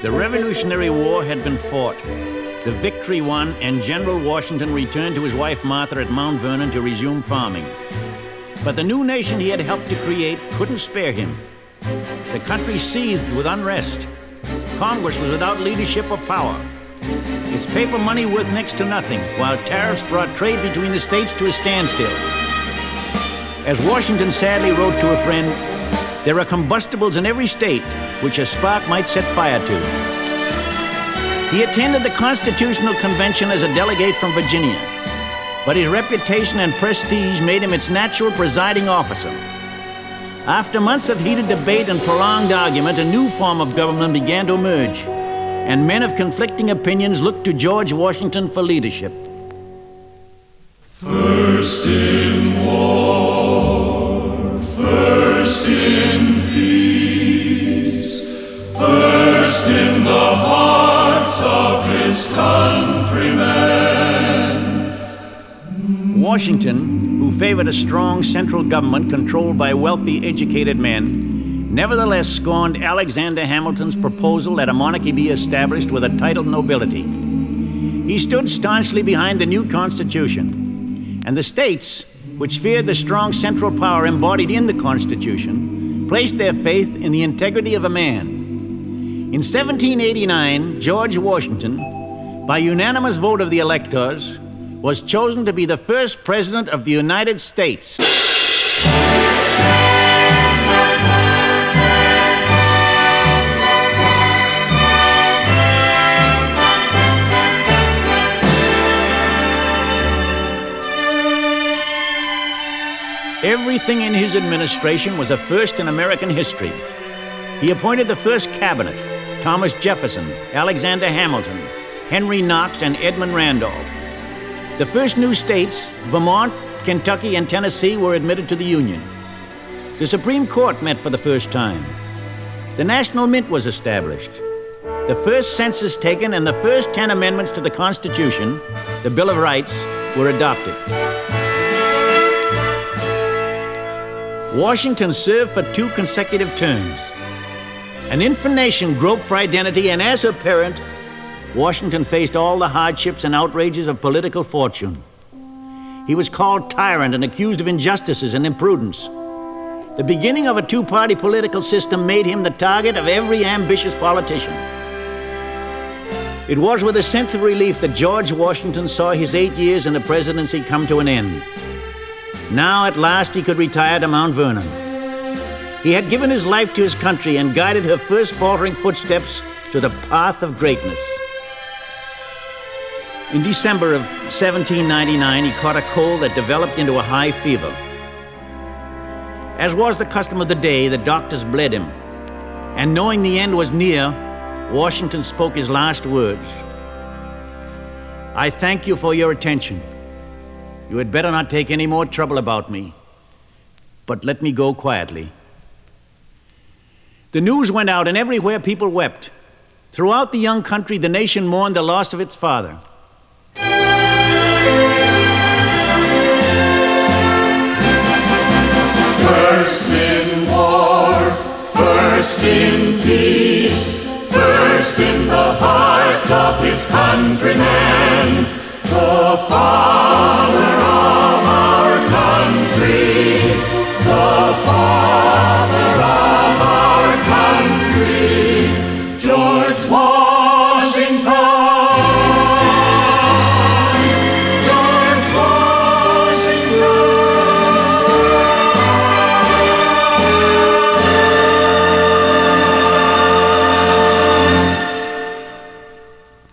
The Revolutionary War had been fought, the victory won, and General Washington returned to his wife Martha at Mount Vernon to resume farming. But the new nation he had helped to create couldn't spare him. The country seethed with unrest. Congress was without leadership or power. Its paper money worth next to nothing, while tariffs brought trade between the states to a standstill. As Washington sadly wrote to a friend, "There are combustibles in every state which a spark might set fire to." He attended the Constitutional Convention as a delegate from Virginia, but his reputation and prestige made him its natural presiding officer. After months of heated debate and prolonged argument, a new form of government began to emerge, and men of conflicting opinions looked to George Washington for leadership. First in war, first in peace, first in the hearts of his countrymen. Washington, who favored a strong central government controlled by wealthy, educated men, nevertheless scorned Alexander Hamilton's proposal that a monarchy be established with a titled nobility. He stood staunchly behind the new Constitution, and the states, which feared the strong central power embodied in the Constitution, placed their faith in the integrity of a man. In 1789, George Washington, by unanimous vote of the electors, was chosen to be the first president of the United States. Everything in his administration was a first in American history. He appointed the first cabinet, Thomas Jefferson, Alexander Hamilton, Henry Knox, and Edmund Randolph. The first new states, Vermont, Kentucky, and Tennessee, were admitted to the Union. The Supreme Court met for the first time. The National Mint was established. The first census taken and the first 10 amendments to the Constitution, the Bill of Rights, were adopted. Washington served for 2 consecutive terms. An infant nation groped for identity, and as her parent, Washington faced all the hardships and outrages of political fortune. He was called tyrant and accused of injustices and imprudence. The beginning of a 2-party political system made him the target of every ambitious politician. It was with a sense of relief that George Washington saw his 8 years in the presidency come to an end. Now, at last, he could retire to Mount Vernon. He had given his life to his country and guided her first faltering footsteps to the path of greatness. In December of 1799, he caught a cold that developed into a high fever. As was the custom of the day, the doctors bled him. And knowing the end was near, Washington spoke his last words. "I thank you for your attention. You had better not take any more trouble about me, but let me go quietly." The news went out, and everywhere people wept. Throughout the young country, the nation mourned the loss of its father. First in war, first in peace, first in the hearts of his countrymen, the